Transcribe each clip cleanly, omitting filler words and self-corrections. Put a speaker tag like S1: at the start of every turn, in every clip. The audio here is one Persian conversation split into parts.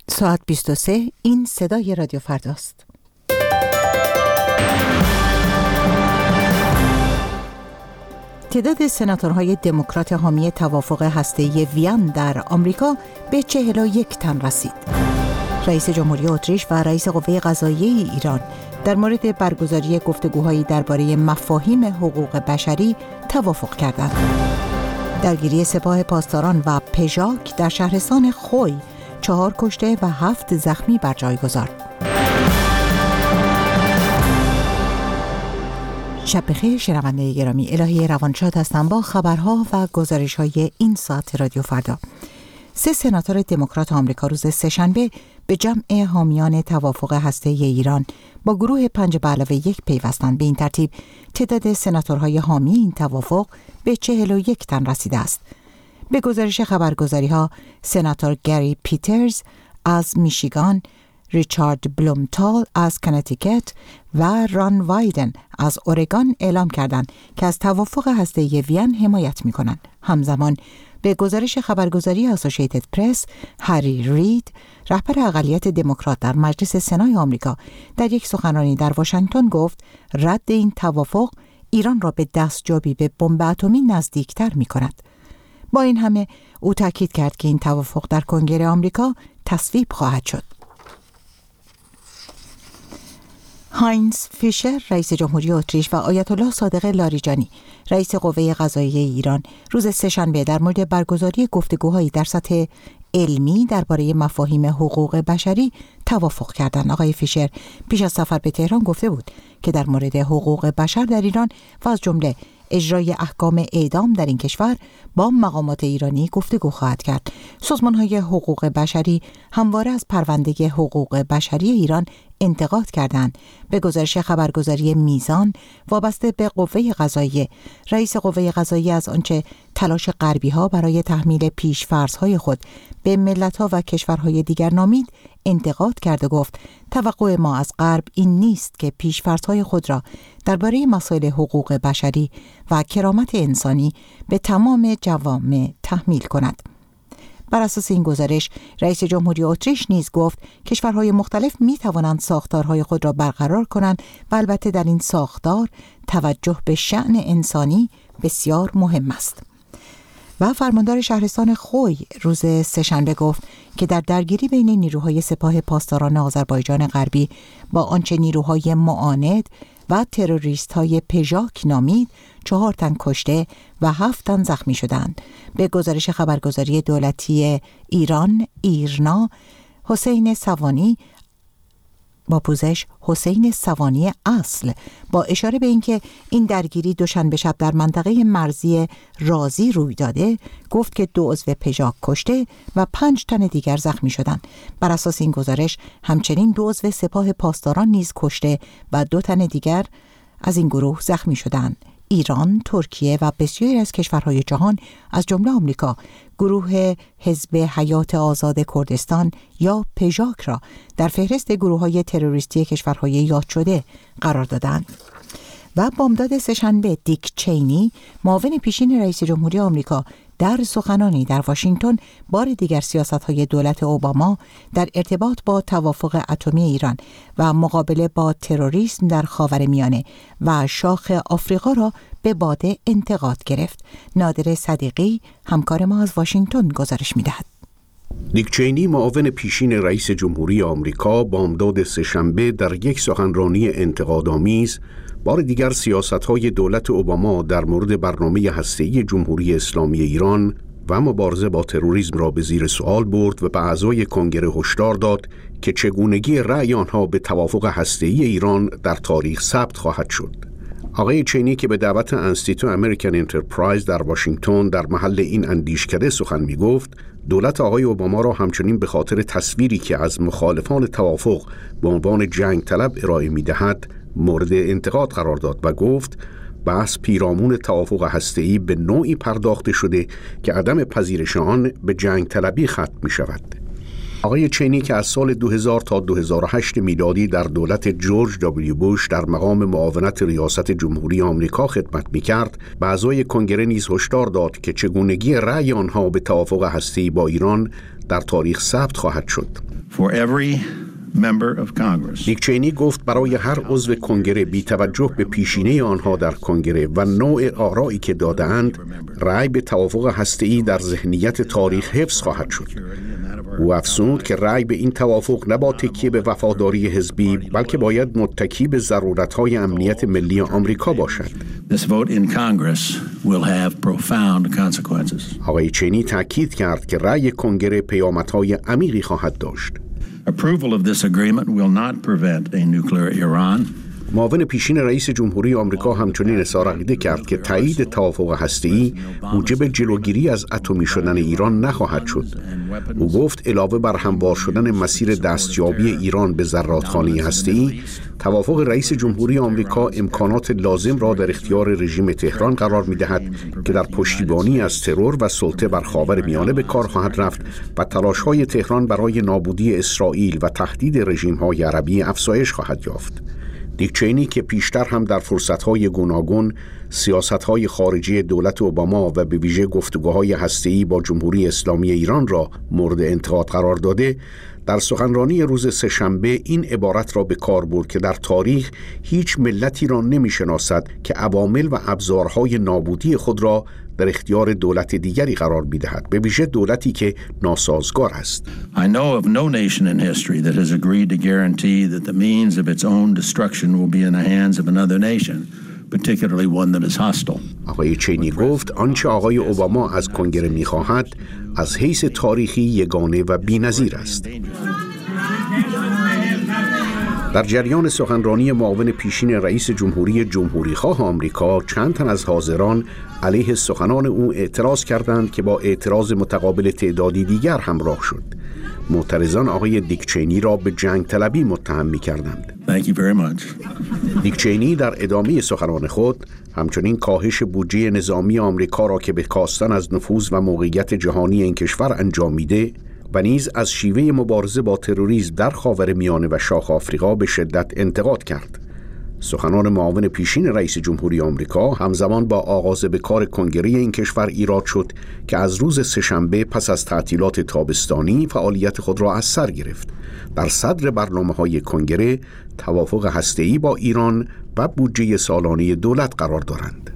S1: ساعت 23. این صدای رادیو فرداست. تعداد سناتورهای دموکرات حامی توافق هسته‌ای وین در آمریکا به 41 تن رسید. رئیس جمهوری اتریش و رئیس قوه قضاییه ایران در مورد برگزاری گفتگوهایی درباره مفاهیم حقوق بشری توافق کردند. درگیری سپاه پاسداران و پژاک در شهرستان خوی 4 کشته و 7 زخمی بر جای گذارد. شب بخیر شنونده گرامی، الهی روانشاد هستم با خبرها و گزارش‌های این ساعت رادیو فردا. 3 سناتور دموکرات آمریکا روز سه‌شنبه به جمع حامیان توافق هسته‌ای ایران با گروه 5+1 پیوستند. به این ترتیب تعداد سناتورهای حامی این توافق به 41 تن رسیده است. به گزارش خبرگزاری‌ها، سناتور گری پیترز از میشیگان، ریچارد بلومنتال از کنتیکت و ران وایدن از اورگان اعلام کردند که از توافق هسته‌ای وین حمایت می‌کنند. همزمان به گزارش خبرگزاری اسوسییتد پرس، هری رید، رهبر اقلیت دموکرات در مجلس سنای آمریکا، در یک سخنرانی در واشنگتن گفت رد این توافق ایران را به دستیابی به بمب اتمی نزدیکتر می‌کند. با این همه او تاکید کرد که این توافق در کنگره آمریکا تصویب خواهد شد. هاینز فیشر رئیس جمهوری اتریش و آیت الله صادق لاریجانی رئیس قوه قضاییه ایران روز سه‌شنبه در مورد برگزاری گفتگوهایی در سطح علمی درباره مفاهیم حقوق بشری توافق کردند. آقای فیشر پیش از سفر به تهران گفته بود که در مورد حقوق بشر در ایران و از جمله اجرای احکام اعدام در این کشور با مقامات ایرانی گفتگو خواهد کرد. سازمان‌های حقوق بشری همواره از پرونده حقوق بشری ایران انتقاد کردند. به گزارش خبرگزاری میزان وابسته به قوه قضاییه، رئیس قوه قضاییه از آنچه تلاش غربی‌ها برای تحمیل پیش‌فرض‌های خود به ملت‌ها و کشورهای دیگر نامید انتقاد کرده گفت توقع ما از غرب این نیست که پیش‌فرض‌های خود را درباره مسائل حقوق بشری و کرامت انسانی به تمام جوامع تحمیل کند. بر اساس این گزارش، رئیس جمهوری اتریش نیز گفت کشورهای مختلف می توانند ساختارهای خود را برقرار کنند و البته در این ساختار توجه به شأن انسانی بسیار مهم است. و فرماندار شهرستان خوی روز سه‌شنبه گفت که در درگیری بین نیروهای سپاه پاسداران آذربایجان غربی با آنچه نیروهای معاند و تروریست‌های پژاک نامید 4 تن کشته و 7 تن زخمی شدند. به گزارش خبرگزاری دولتی ایران ایرنا، حسین سوانی با پوزش حسین سوانی اصل با اشاره به اینکه این درگیری دوشنبه شب در منطقه مرزی رازی روی داده گفت که 2 عضو پژاک کشته و 5 تن دیگر زخمی شدند. بر اساس این گزارش همچنین 2 عضو سپاه پاسداران نیز کشته و 2 تن دیگر از این گروه زخمی شدند. ایران، ترکیه و بسیاری از کشورهای جهان از جمله آمریکا گروه حزب حیات آزاد کردستان یا پژاک را در فهرست گروه‌های تروریستی کشورهای یاد شده قرار دادند. و بامداد سه‌شنبه دیک چینی، معاون پیشین رئیس جمهوری آمریکا، در سخنانی در واشنگتن بار دیگر سیاست‌های دولت اوباما در ارتباط با توافق اتمی ایران و مقابله با تروریسم در خاورمیانه و شاخ آفریقا را به باده انتقاد گرفت. نادر صدیقی همکار ما از واشنگتن گزارش می‌دهد.
S2: دیک چینی، معاون پیشین رئیس جمهوری آمریکا، بامداد سه‌شنبه در یک سخنرانی انتقادآمیز بار دیگر سیاست‌های دولت اوباما در مورد برنامه هسته‌ای جمهوری اسلامی ایران و مبارزه با تروریسم را به زیر سوال برد و به اعضای کنگره هشدار داد که چگونگی رأی آنها به توافق هسته‌ای ایران در تاریخ ثبت خواهد شد. آقای چینی که به دعوت انستیتو امریکن انترپرایز در واشنگتن در محل این اندیشکده سخن می‌گفت، دولت آقای اوباما را همچنین به خاطر تصویری که از مخالفان توافق به عنوان جنگ طلب ارائه می‌دهد مورد انتقاد قرار داد و گفت بحث پیرامون توافق هسته‌ای به نوعی پرداخته شده که عدم پذیرش آن به جنگ طلبی ختم می‌شود. آقای چینی که از سال 2000 تا 2008 میلادی در دولت جورج دبلیو بوش در مقام معاونت ریاست جمهوری آمریکا خدمت می‌کرد، به اعضای کنگره نیز هشدار داد که چگونگی رأی آنها به توافق هسته‌ای با ایران در تاریخ ثبت خواهد شد.
S3: for every member of Congress.
S2: دیک چینی گفت برای هر عضو کنگره بی توجه به پیشینه آنها در کنگره و نوع آرایی که داده‌اند، رأی به توافق هسته‌ای در ذهنیت تاریخ حفظ خواهد شد. او افزود که رأی به این توافق نه با تکیه به وفاداری حزبی بلکه باید متکی به ضرورت‌های امنیت ملی آمریکا باشد.
S3: This vote in Congress will have profound consequences.
S2: آقای چینی تاکید کرد که رأی کنگره پیامدهای عمیقی خواهد داشت.
S3: Approval of this agreement will not prevent a nuclear Iran.
S2: معاون پیشین رئیس جمهوری آمریکا همچنین اظهار عقیده کرد که تایید توافق هسته‌ای موجب جلوگیری از اتمی شدن ایران نخواهد شد. او گفت علاوه بر هموار شدن مسیر دستیابی ایران به زرادخانه هسته‌ای، توافق رئیس جمهوری آمریکا امکانات لازم را در اختیار رژیم تهران قرار می‌دهد که در پشتیبانی از ترور و سلطه بر خاورمیانه به کار خواهد رفت و تلاش‌های تهران برای نابودی اسرائیل و تهدید رژیم‌های عربی افزایش خواهد یافت. دیک چینی که پیشتر هم در فرصت‌های گوناگون سیاست‌های خارجی دولت اوباما و به ویژه گفتگوهای هسته‌ای با جمهوری اسلامی ایران را مورد انتقاد قرار داده، در سخنرانی روز سه‌شنبه این عبارت را به کار برد که در تاریخ هیچ ملتی را نمی‌شناسد که عوامل و ابزارهای نابودی خود را در اختیار دولت دیگری قرار می‌دهد، به ویژه دولتی که ناسازگار است.
S3: I know of no nation in history that has agreed to guarantee that the means of its own destruction will be in the hands of another nation, particularly one that is hostile.
S2: آقای چینی گفت آنچه آقای اوباما از کنگره می‌خواهد از حیث تاریخی یگانه و بی‌نظیر است. در جریان سخنرانی معاون پیشین رئیس جمهوری جمهوری‌خواه آمریکا، چند تن از حاضران علیه سخنان او اعتراض کردند که با اعتراض متقابل تعدادی دیگر همراه شد. معترضان آقای دیک چینی را به جنگ طلبی متهم می‌کردند.
S3: Thank you very much.
S2: دیک چینی در ادامه سخنان خود همچنین کاهش بودجه نظامی آمریکا را که به کاستن از نفوذ و موقعیت جهانی این کشور انجام میده و نیز از شیوه مبارزه با تروریسم در خاورمیانه و شاخ آفریقا به شدت انتقاد کرد. سخنان معاون پیشین رئیس جمهوری آمریکا همزمان با آغاز به کار کنگره این کشور ایراد شد که از روز سه‌شنبه پس از تعطیلات تابستانی فعالیت خود را از سر گرفت. در صدر برنامه‌های کنگره توافق هسته‌ای با ایران و بودجه سالانه دولت قرار دارند.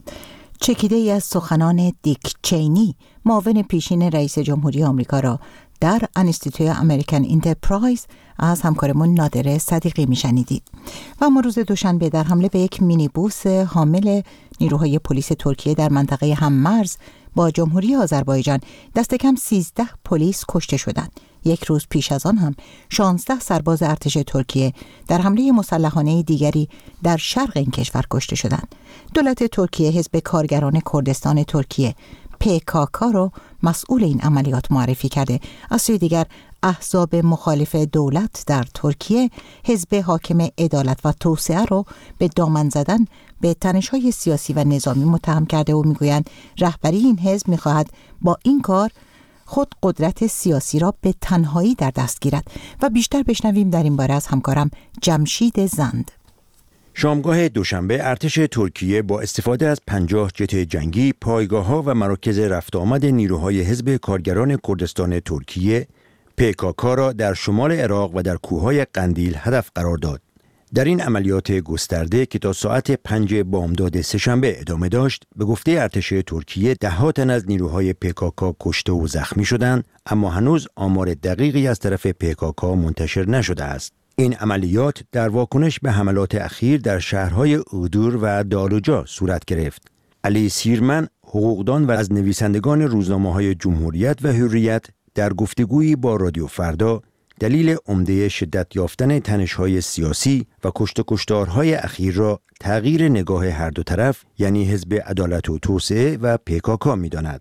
S1: چکیده ای از سخنان دیک چینی معاون پیشین رئیس جمهوری آمریکا را در انستیتوی امریکن انترپرایز از همکارمون نادره صدیقی میشنیدید. و اما روز دوشنبه در حمله به یک مینیبوس حامل نیروهای پلیس ترکیه در منطقه هممرز با جمهوری آذربایجان دست کم 13 پلیس کشته شدند. یک روز پیش از آن هم 16 سرباز ارتش ترکیه در حمله مسلحانه دیگری در شرق این کشور کشته شدند. دولت ترکیه حزب کارگران کردستان ترکیه PKK رو مسئول این عملیات معرفی کرده. از سوی دیگر احزاب مخالف دولت در ترکیه حزب حاکم عدالت و توسعه رو به دامن زدن به تنش‌های سیاسی و نظامی متهم کرده و میگویند رهبری این حزب میخواهد با این کار خود قدرت سیاسی را به تنهایی در دست گیرد. و بیشتر بشنویم در این باره از همکارم جمشید زند.
S4: شامگاه دوشنبه ارتش ترکیه با استفاده از 50 جت جنگی پایگاه‌ها و مراکز رفت آمد نیروهای حزب کارگران کردستان ترکیه PKK را در شمال عراق و در کوههای قندیل هدف قرار داد. در این عملیات گسترده که تا ساعت 5 بامداد سه‌شنبه ادامه داشت، به گفته ارتش ترکیه ده‌ها تن از نیروهای PKK کشته و زخمی شدند، اما هنوز آمار دقیقی از طرف PKK منتشر نشده است. این عملیات در واکنش به حملات اخیر در شهرهای اودور و دالوجا صورت گرفت. علی سیرمن، حقوقدان و از نویسندگان روزنامه‌های جمهوریت و حریت، در گفتگویی با رادیو فردا دلیل عمده شدت یافتن تنش‌های سیاسی و کشتارهای اخیر را تغییر نگاه هر دو طرف یعنی حزب عدالت و توسعه و PKK می‌داند.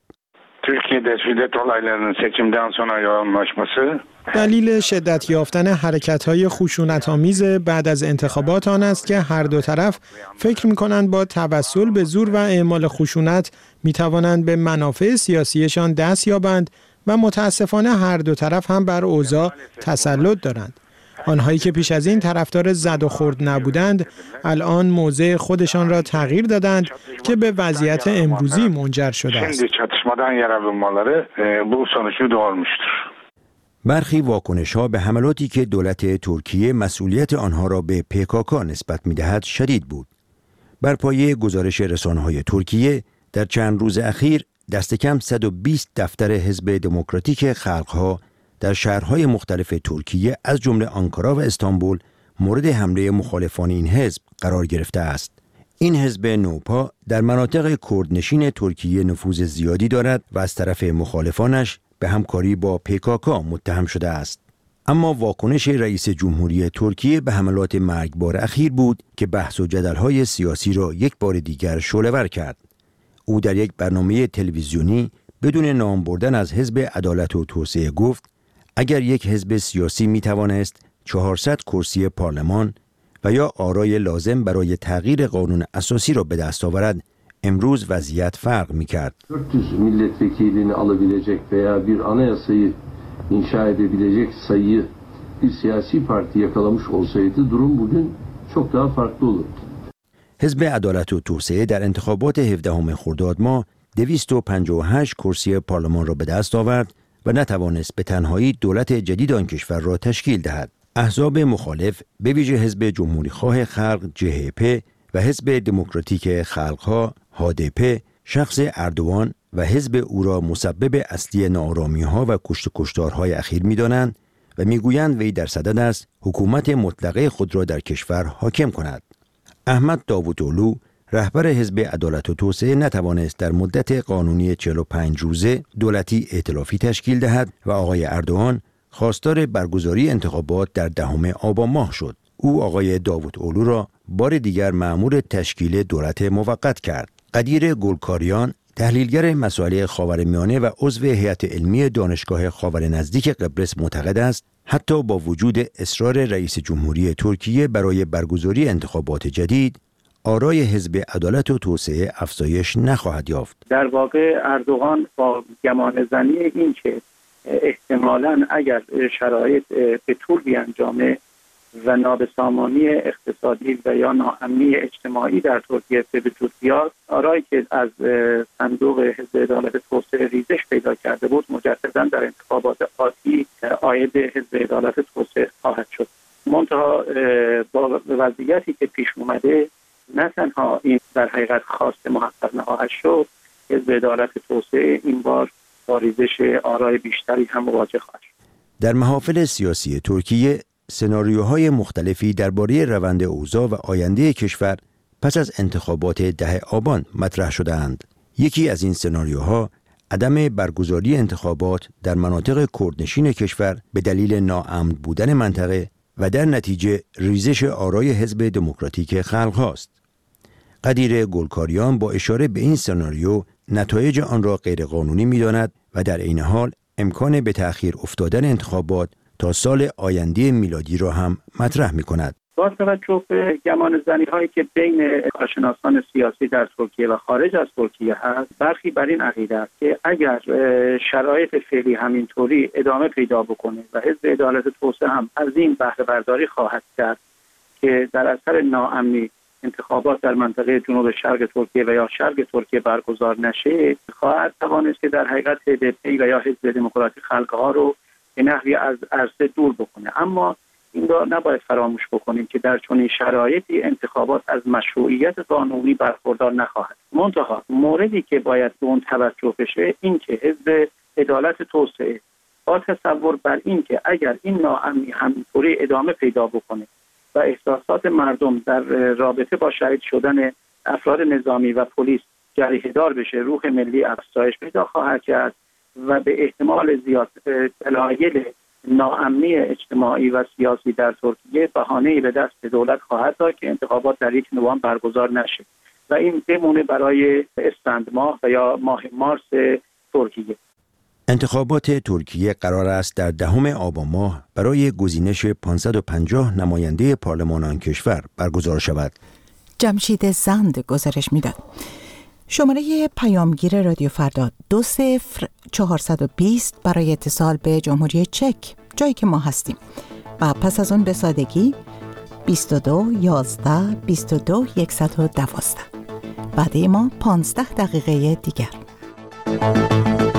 S5: دلیل شدت یافتن حرکت‌های خشونت‌آمیز بعد از انتخابات آن است که هر دو طرف فکر می‌کنند با توسل به زور و اعمال خشونت می‌توانند به منافع سیاسیشان دست یابند و متاسفانه هر دو طرف هم بر اوضاع تسلط دارند. آنهایی که پیش از این طرفدار زد و خورد نبودند، الان موضع خودشان را تغییر دادند که به وضعیت امروزی منجر شده است.
S4: برخی واکنش‌ها به حملاتی که دولت ترکیه مسئولیت آنها را به PKK نسبت می‌دهد شدید بود. بر پایه گزارش رسانه‌های ترکیه در چند روز اخیر دست کم 120 دفتر حزب دموکراتیک خلق‌ها در شهرهای مختلف ترکیه از جمله آنکارا و استانبول مورد حمله مخالفان این حزب قرار گرفته است. این حزب نوپا در مناطق کردنشین ترکیه نفوذ زیادی دارد و از طرف مخالفانش به همکاری با PKK متهم شده است. اما واکنش رئیس جمهوری ترکیه به حملات مرگبار اخیر بود که بحث و جدل‌های سیاسی را یک بار دیگر شعله‌ور کرد. او در یک برنامه تلویزیونی بدون نام بردن از حزب عدالت و توسعه گفت اگر یک حزب سیاسی می‌توانست 400 کرسی پارلمان و یا آرای لازم برای تغییر قانون اساسی را به دست آورد، امروز وضعیت فرق می‌کرد.
S6: 400 milletvekilini alabilecek veya bir anayasayı inşa edebilecek sayıyı bir siyasi parti yakalamış olsaydı durum bugün çok daha farklı olurdu.
S4: حزب عدالت و توسعه در انتخابات 17 خرداد ماه 258 کرسی پارلمان را به دست آورد و نتوانست به تنهایی دولت جدید آن کشور را تشکیل دهد. احزاب مخالف به ویژه حزب جمهوری خواه خلق CHP و حزب دموکراتیک خلق‌ها HDP شخص اردوان و حزب او را مسبب اصلی ناآرامی‌ها و کشتارهای اخیر می‌دانند و می‌گویند وی در صدد است حکومت مطلقه خود را در کشور حاکم کند. احمد داوودلو رهبر حزب عدالت و توسعه نتوانست در مدت قانونی 45 روزه دولتی ائتلافی تشکیل دهد و آقای اردوان خواستار برگزاری انتخابات در 10 آبان ماه شد. او آقای داوودلو را بار دیگر مأمور تشکیل دولت موقت کرد. قدیر گلکاریان تحلیلگر مسائل خاورمیانه و عضو هیئت علمی دانشگاه خاور نزدیک قبرس معتقد است حتی با وجود اصرار رئیس جمهوری ترکیه برای برگزاری انتخابات جدید، آرای حزب عدالت و توسعه افزایش نخواهد یافت.
S7: در واقع اردوغان با گمانه‌زنی این که احتمالاً اگر شرایط به طور بیانجامه و نابسامانی اقتصادی و یا ناامنی اجتماعی در ترکیه به وجود بیاد، آرایی که از صندوق حزب عدالت توسعه ریزش پیدا کرده بود مجددا در انتخابات آتی عاید حزب عدالت توسعه خواهد شد. منتها با وضعیتی که پیش اومده نه تنها این در حقیقت خواست محقق نخواهد شد، حزب عدالت توسعه این بار با ریزش آرای بیشتری هم مواجه خواهد شد.
S4: در محافل سیاسی ترکیه سناریوهای مختلفی درباره روند اوضاع و آینده کشور پس از انتخابات 10 آبان مطرح شده‌اند. یکی از این سناریوها عدم برگزاری انتخابات در مناطق کردنشین کشور به دلیل ناامن بودن منطقه و در نتیجه ریزش آرای حزب دموکراتیک خلق است. قدیر گلکاریان با اشاره به این سناریو نتایج آن را غیرقانونی می‌داند و در عین حال امکان به تأخیر افتادن انتخابات تا سال آینده میلادی را هم مطرح می‌کند.
S7: با توجه به گمانه‌زنی‌هایی که بین کارشناسان سیاسی در ترکیه و خارج از ترکیه هست، برخی بر این عقیده است که اگر شرایط فعلی همینطوری ادامه پیدا بکنه و حزب عدالت توسعه هم از این بهره برداری خواهد کرد که در اثر ناامنی انتخابات در منطقه جنوب شرق ترکیه و یا شرق ترکیه برگزار نشه، خواهد توانست که در حقیقت HDP و یا حزب دموکراتیک خلق‌ها رو به نحوی از عرصه دور بکنه. اما این را نباید فراموش بکنیم که در چنین شرایطی انتخابات از مشروعیت قانونی برخوردار نخواهد. منتها موردی که باید به اون توجه بشه این که حزب عدالت توسعه با تصور بر این که اگر این ناامنی همینطوری ادامه پیدا بکنه و احساسات مردم در رابطه با شهید شدن افراد نظامی و پلیس جریحه‌دار بشه، روح ملی افزایش پیدا خواهد کرد و به احتمال زیاد دلایل ناامنی اجتماعی و سیاسی در ترکیه بهانه‌ای به دست دولت خواهد داد که انتخابات در 1 نوامبر برگزار نشه و این بمونه برای اسفند ماه و یا ماه مارس ترکیه.
S4: انتخابات ترکیه قرار است در 10 آبان ماه برای گزینش 550 نماینده پارلمان آن کشور برگزار شود.
S1: جمشید زند گزارش میداد. شماره پیامگیر رادیو فردا 20420 برای اتصال به جمهوری چک، جایی که ما هستیم، و پس از اون به سادگی 22 11 22 112. بعد ما 15 دقیقه دیگر.